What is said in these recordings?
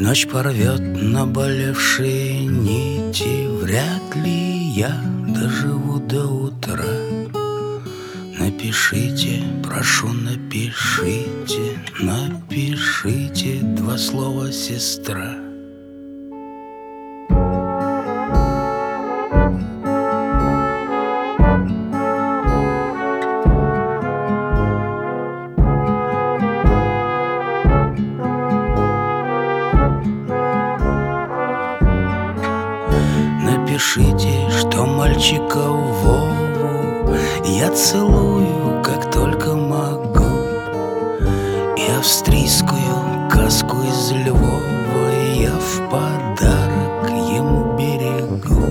Ночь порвет наболевшие нити, вряд ли я доживу до утра. Напишите, прошу, напишите, напишите 2 слова «сестра». Напишите, что мальчика Вову я целую, как только могу, и австрийскую каску из Львова я в подарок ему берегу.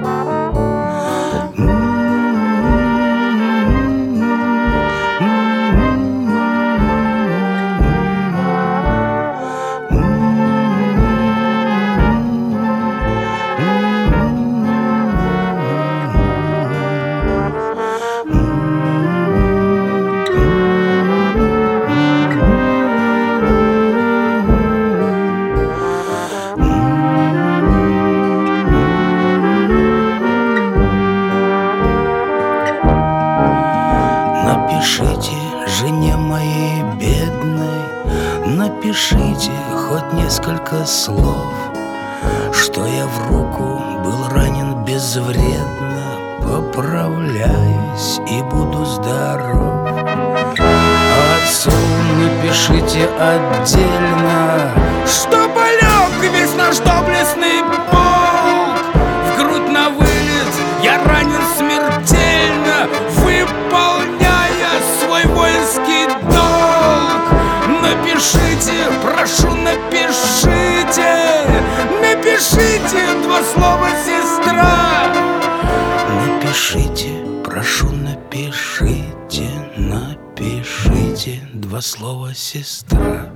Напишите жене моей бедной, напишите хоть несколько слов, что я в руку был ранен безвредно, поправляюсь и буду здоров. Отцу напишите отдельно, что полег весь наш доблестный полк. В грудь на вылет я ранен смертельно, выполняя свой воинский долг. Напишите, прошу, напишите, напишите 2 слова «сестра». Напишите, прошу, напишите, напишите 2 слова «сестра».